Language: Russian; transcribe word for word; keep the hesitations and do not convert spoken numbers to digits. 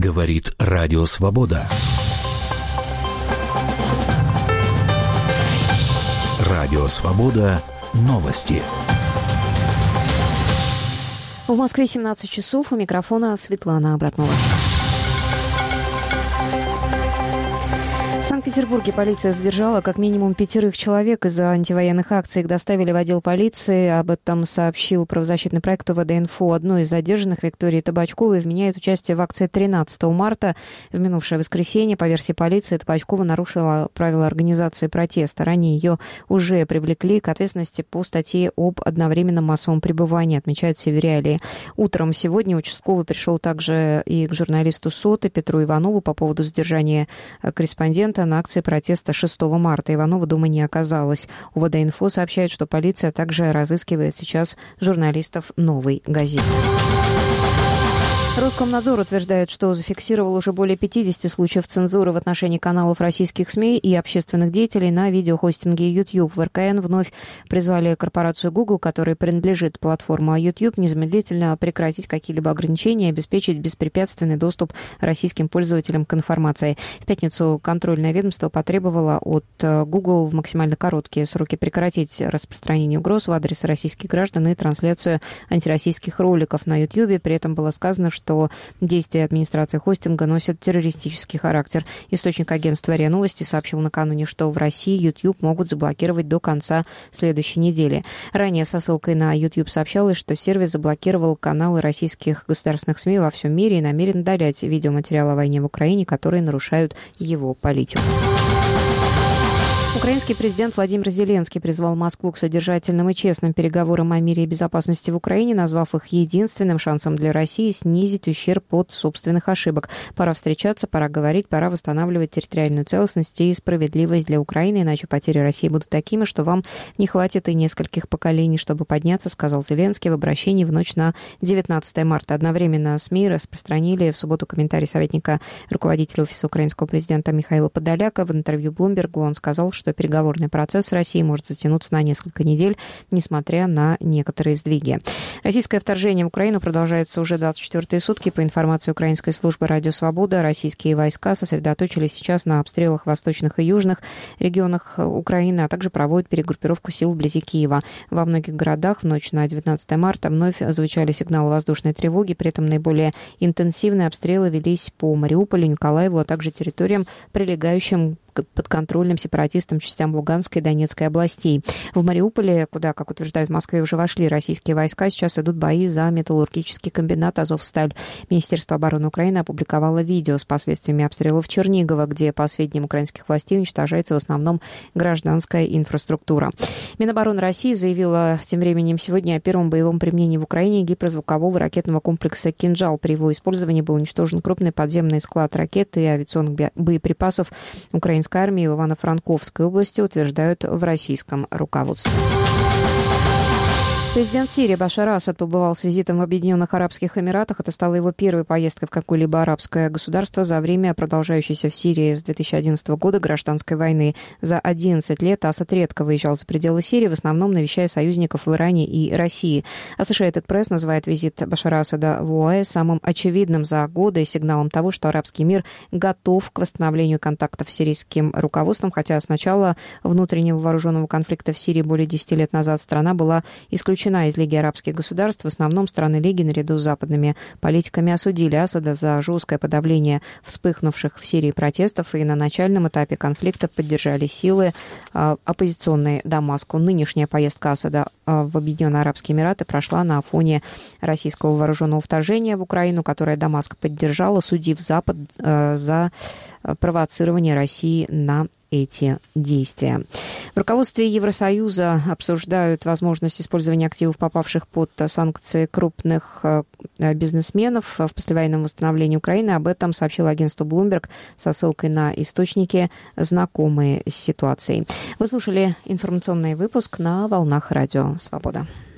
Говорит Радио Свобода. Радио Свобода. Новости. В Москве семнадцать часов. У микрофона Светлана Обратнова. В Санкт-Петербурге полиция задержала как минимум пятерых человек из-за антивоенных акций. Их доставили в отдел полиции. Об этом сообщил правозащитный проект ОВД-Инфо. Одной из задержанных, Виктории Табачковой, вменяет участие в акции тринадцатого марта. В минувшее воскресенье, по версии полиции, Табачкова нарушила правила организации протеста. Ранее ее уже привлекли к ответственности по статье об одновременном массовом пребывании, отмечают Севериалии. Утром сегодня участковый пришел также и к журналисту СОТы Петру Иванову по поводу задержания корреспондента на акции протеста шестого марта. Иванова дома не оказалось. ОВД-Инфо сообщает, что полиция также разыскивает сейчас журналистов «Новой газеты». Роскомнадзор утверждает, что зафиксировал уже более пятидесяти случаев цензуры в отношении каналов российских СМИ и общественных деятелей на видеохостинге YouTube. В эр ка эн вновь призвали корпорацию Google, которой принадлежит платформа YouTube, незамедлительно прекратить какие-либо ограничения и обеспечить беспрепятственный доступ российским пользователям к информации. В пятницу контрольное ведомство потребовало от Google в максимально короткие сроки прекратить распространение угроз в адрес российских граждан и трансляцию антироссийских роликов на YouTube. При этом было сказано, что что действия администрации хостинга носят террористический характер. Источник агентства РИА Новости сообщил накануне, что в России YouTube могут заблокировать до конца следующей недели. Ранее со ссылкой на YouTube сообщалось, что сервис заблокировал каналы российских государственных СМИ во всем мире и намерен удалять видеоматериалы о войне в Украине, которые нарушают его политику. Украинский президент Владимир Зеленский призвал Москву к содержательным и честным переговорам о мире и безопасности в Украине, назвав их единственным шансом для России снизить ущерб от собственных ошибок. Пора встречаться, пора говорить, пора восстанавливать территориальную целостность и справедливость для Украины, иначе потери России будут такими, что вам не хватит и нескольких поколений, чтобы подняться, сказал Зеленский в обращении в ночь на девятнадцатое марта. Одновременно СМИ распространили в субботу комментарий советника руководителя офиса украинского президента Михаила Подоляка. В интервью Bloomberg он сказал, что переговорный процесс с Россией может затянуться на несколько недель, несмотря на некоторые сдвиги. Российское вторжение в Украину продолжается уже двадцать четвёртые сутки. По информации украинской службы «Радио Свобода», российские войска сосредоточились сейчас на обстрелах в восточных и южных регионах Украины, а также проводят перегруппировку сил вблизи Киева. Во многих городах в ночь на девятнадцатое марта вновь звучали сигналы воздушной тревоги. При этом наиболее интенсивные обстрелы велись по Мариуполю, Николаеву, а также территориям, прилегающим подконтрольным сепаратистам частям Луганской и Донецкой областей. В Мариуполе, куда, как утверждают в Москве, уже вошли российские войска, сейчас идут бои за металлургический комбинат «Азовсталь». Министерство обороны Украины опубликовало видео с последствиями обстрелов Чернигова, где, по сведениям украинских властей, уничтожается в основном гражданская инфраструктура. Минобороны России заявила тем временем сегодня о первом боевом применении в Украине гиперзвукового ракетного комплекса «Кинжал». При его использовании был уничтожен крупный подземный склад ракет и авиационных боеприпасов украинской армии в Ивано-Франковской области, утверждают в российском руководстве. Президент Сирии Башар Асад побывал с визитом в Объединенных Арабских Эмиратах. Это стала его первой поездкой в какое-либо арабское государство за время продолжающейся в Сирии с две тысячи одиннадцатого года гражданской войны. За одиннадцать лет Асад редко выезжал за пределы Сирии, в основном навещая союзников в Иране и России. Associated Press называет визит Башара Асада в ОАЭ самым очевидным за годы и сигналом того, что арабский мир готов к восстановлению контактов с сирийским руководством, хотя с начала внутреннего вооруженного конфликта в Сирии более десяти лет назад страна была исключена из Лиги арабских государств. В основном страны Лиги наряду с западными политиками осудили Асада за жесткое подавление вспыхнувших в Сирии протестов и на начальном этапе конфликта поддержали силы э, оппозиционные Дамаску. Нынешняя поездка Асада э, в Объединенные Арабские Эмираты прошла на фоне российского вооруженного вторжения в Украину, которое Дамаск поддержал, осудив Запад э, за провоцирование России на эти действия. В руководстве Евросоюза обсуждают возможность использования активов, попавших под санкции крупных бизнесменов в послевоенном восстановлении Украины. Об этом сообщило агентство Bloomberg со ссылкой на источники, знакомые с ситуацией. Вы слушали информационный выпуск на волнах Радио Свобода.